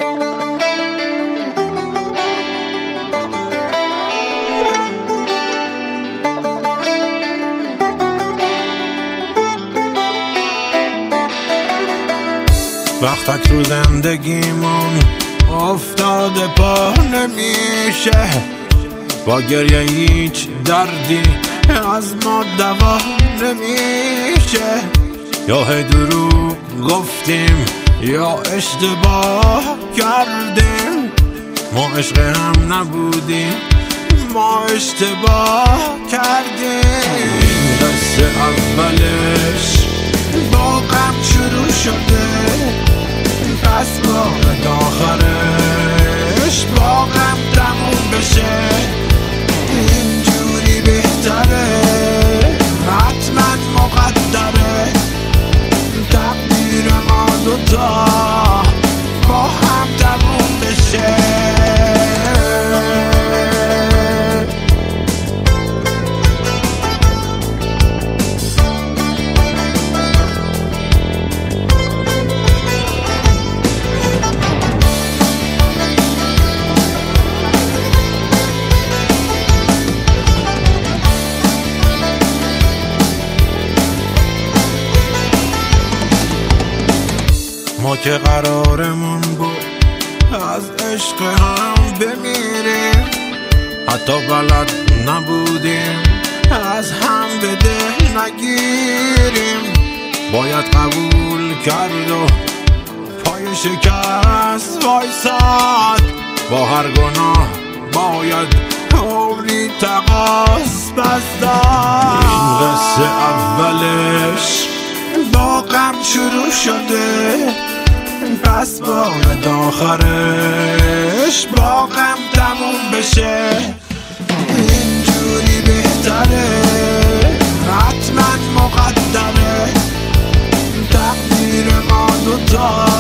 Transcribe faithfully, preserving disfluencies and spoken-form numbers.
وقتک رو زندگیمون افتاده پا نمیشه، با گریه هیچ دردی از ما دوا نمیشه. یا هی دروغ گفتیم یا اشتباه کردیم، ما عشق هم نبودیم ما اشتباه کردیم. این قصه اولش با غم شروع شده، پس باید آخرش با غم تموم بشه. اینجوری بهتره، حتما مقدره، تقدیر ما دوتا با هم تموم بشه. ما که قرارمون بود از عشق هم بمیریم، حتی بلد نبودیم از هم به ده نگیریم. باید قبول کرد و پای شکست وایساد، با هر گناه باید عمری تقاص بس داد. این قصه اولش با غم شروع شده، پس باید آخرش با غم تموم بشه. اینجوری بهتره، حتما مقدره، تقدیر ما دوتا